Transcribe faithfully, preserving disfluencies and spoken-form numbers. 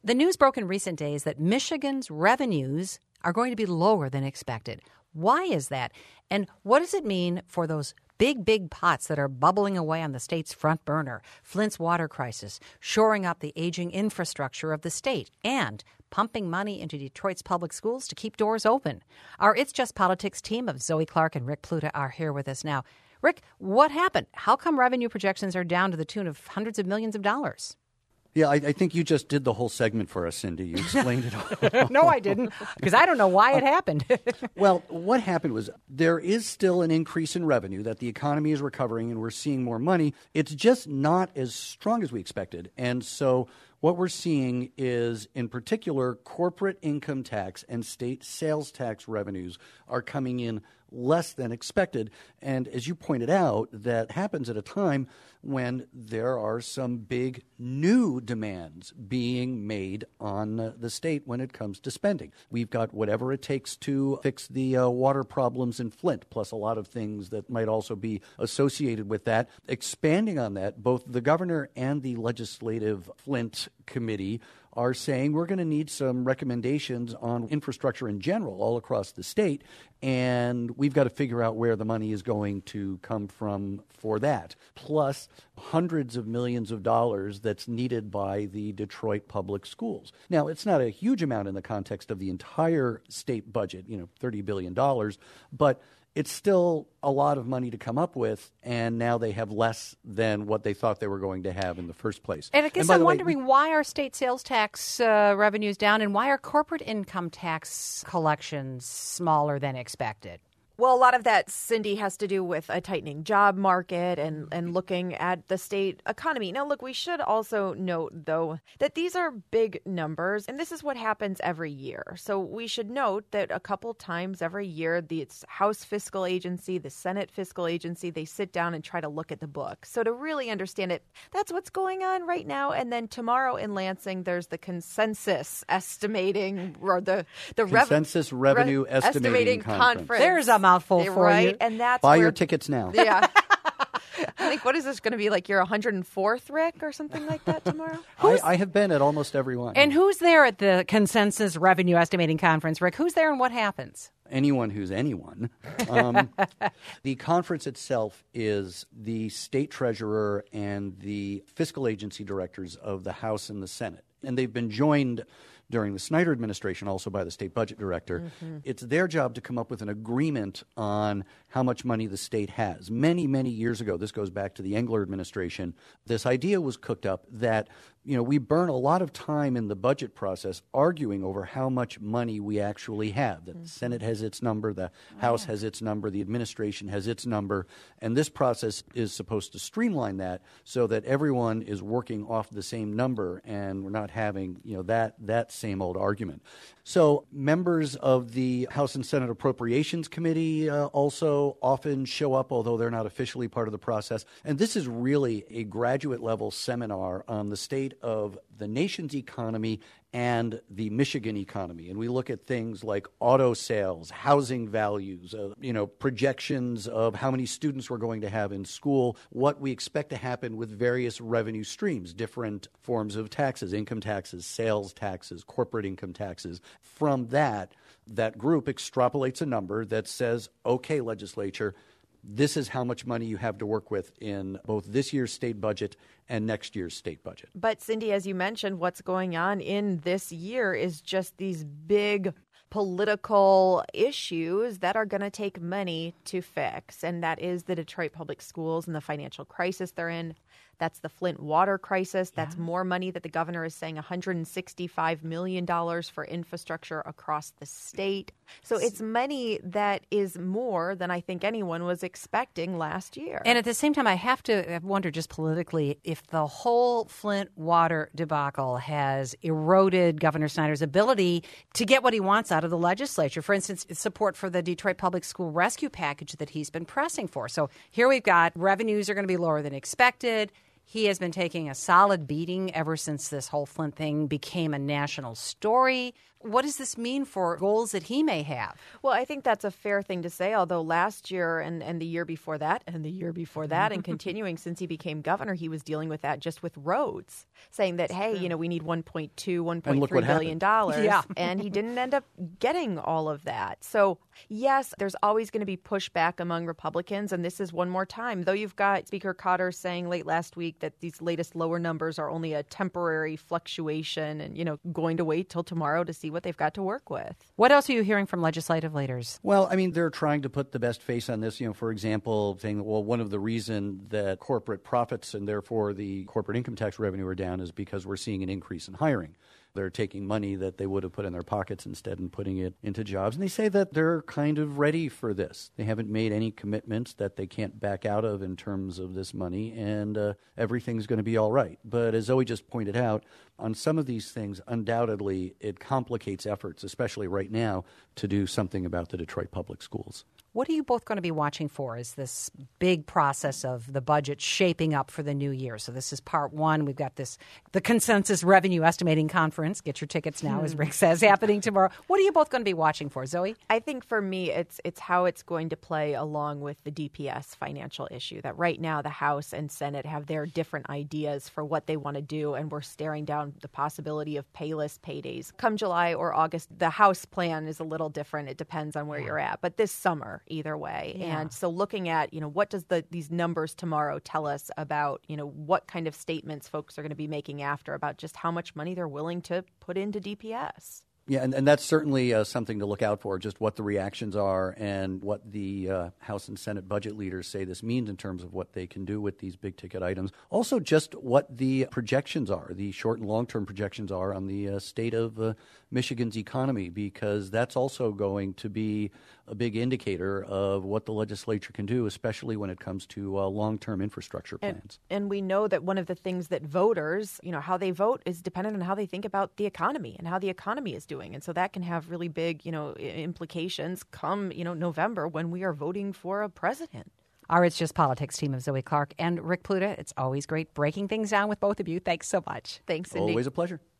The news broke in recent days that Michigan's revenues are going to be lower than expected. Why is that? And what does it mean for those big, big pots that are bubbling away on the state's front burner? Flint's water crisis, shoring up the aging infrastructure of the state, and pumping money into Detroit's public schools to keep doors open. Our It's Just Politics team of Zoe Clark and Rick Pluta are here with us now. Rick, what happened? How come revenue projections are down to the tune of hundreds of millions of dollars? Yeah, I, I think you just did the whole segment for us, Cindy. You explained it all. No, I didn't, because I don't know why it happened. Well, what happened was there is still an increase in revenue, that the economy is recovering and we're seeing more money. It's just not as strong as we expected. And so what we're seeing is, in particular, corporate income tax and state sales tax revenues are coming in less than expected. And as you pointed out, that happens at a time when there are some big new demands being made on uh, the state when it comes to spending. We've got whatever it takes to fix the uh, water problems in Flint, plus a lot of things that might also be associated with that. Expanding on that, both the governor and the legislative Flint committee are saying we're going to need some recommendations on infrastructure in general all across the state, and we've got to figure out where the money is going to come from for that. Plus hundreds of millions of dollars that's needed by the Detroit public schools. Now, it's not a huge amount in the context of the entire state budget, you know, thirty billion dollars, but it's still a lot of money to come up with, and now they have less than what they thought they were going to have in the first place. And I guess and I'm way, wondering we, why are state sales tax uh, revenues down, and why are corporate income tax collections smaller than expected? Well, a lot of that, Cindy, has to do with a tightening job market and, and looking at the state economy. Now, look, we should also note, though, that these are big numbers, and this is what happens every year. So we should note that a couple times every year, the House Fiscal Agency, the Senate Fiscal Agency, they sit down and try to look at the book. So to really understand it, that's what's going on right now. And then tomorrow in Lansing, there's the consensus estimating, or the, the consensus rev- revenue re- estimating, estimating conference. conference. There's a mouthful for right? you. And that's Buy where, your tickets now. Yeah. I think, what is this going to be, like your one hundred fourth, Rick, or something like that tomorrow? I, I have been at almost every one. And who's there at the Consensus Revenue Estimating Conference, Rick? Who's there and what happens? Anyone who's anyone. Um, the conference itself is the state treasurer and the fiscal agency directors of the House and the Senate. And they've been joined during the Snyder administration also by the state budget director. Mm-hmm. It's their job to come up with an agreement on how much money the state has. Many, many years ago, this goes back to the Engler administration, this idea was cooked up that, you know, we burn a lot of time in the budget process arguing over how much money we actually have. That mm-hmm. the Senate has its number, the oh, House yeah. has its number, the administration has its number, and this process is supposed to streamline that so that everyone is working off the same number and we're not having, you know, that that same old argument. So members of the House and Senate Appropriations Committee uh, also often show up, although they're not officially part of the process. And this is really a graduate-level seminar on the state of the nation's economy and the Michigan economy. And we look at things like auto sales, housing values, uh, you know, projections of how many students we're going to have in school, what we expect to happen with various revenue streams, different forms of taxes, income taxes, sales taxes, corporate income taxes. From that, that group extrapolates a number that says, okay, legislature, this is how much money you have to work with in both this year's state budget and next year's state budget. But Cindy, as you mentioned, what's going on in this year is just these big political issues that are going to take money to fix. And that is the Detroit Public Schools and the financial crisis they're in. That's the Flint water crisis. That's yeah. more money that the governor is saying, one hundred sixty-five million dollars for infrastructure across the state. So it's money that is more than I think anyone was expecting last year. And at the same time, I have to wonder just politically if the whole Flint water debacle has eroded Governor Snyder's ability to get what he wants out of the legislature. For instance, support for the Detroit Public School rescue package that he's been pressing for. So here we've got revenues are going to be lower than expected. He has been taking a solid beating ever since this whole Flint thing became a national story. what does this mean for goals that he may have? Well, I think that's a fair thing to say, although last year and, and the year before that and the year before that and continuing since he became governor, he was dealing with that just with roads, saying that, hey, you know, we need one point two, one point three billion dollars. Yeah. And he didn't end up getting all of that. So, yes, there's always going to be pushback among Republicans. And this is one more time, though you've got Speaker Cotter saying late last week that these latest lower numbers are only a temporary fluctuation and, you know, going to wait till tomorrow to see what they've got to work with. What else are you hearing from legislative leaders? Well, I mean, they're trying to put the best face on this. You know, for example, saying, well, one of the reasons that corporate profits and therefore the corporate income tax revenue are down is because we're seeing an increase in hiring. They're taking money that they would have put in their pockets instead and putting it into jobs. And they say that they're kind of ready for this. They haven't made any commitments that they can't back out of in terms of this money, and uh, everything's going to be all right. But as Zoe just pointed out, on some of these things, undoubtedly, it complicates efforts, especially right now, to do something about the Detroit public schools. What are you both going to be watching for as this big process of the budget shaping up for the new year? So this is part one. We've got this, the Consensus Revenue Estimating Conference. Get your tickets now, as Rick says, happening tomorrow. What are you both going to be watching for, Zoe? I think for me, it's it's how it's going to play along with the D P S financial issue, that right now the House and Senate have their different ideas for what they want to do, and we're staring down the possibility of payless paydays. Come July or August, the House plan is a little different. It depends on where you're at. But this summer, either way. Yeah. And so looking at, you know, what does the these numbers tomorrow tell us about, you know, what kind of statements folks are going to be making after about just how much money they're willing to put into D P S. Yeah, and, and that's certainly uh, something to look out for, just what the reactions are and what the uh, House and Senate budget leaders say this means in terms of what they can do with these big-ticket items. Also, just what the projections are, the short- and long-term projections are on the uh, state of uh, Michigan's economy, because that's also going to be a big indicator of what the legislature can do, especially when it comes to uh, long-term infrastructure plans. And, and we know that one of the things that voters, you know, how they vote is dependent on how they think about the economy and how the economy is doing. And so that can have really big, you know, implications come, you know, November when we are voting for a president. Our It's Just Politics team of Zoe Clark and Rick Pluta. It's always great breaking things down with both of you. Thanks so much. Thanks, Cindy. Always a pleasure.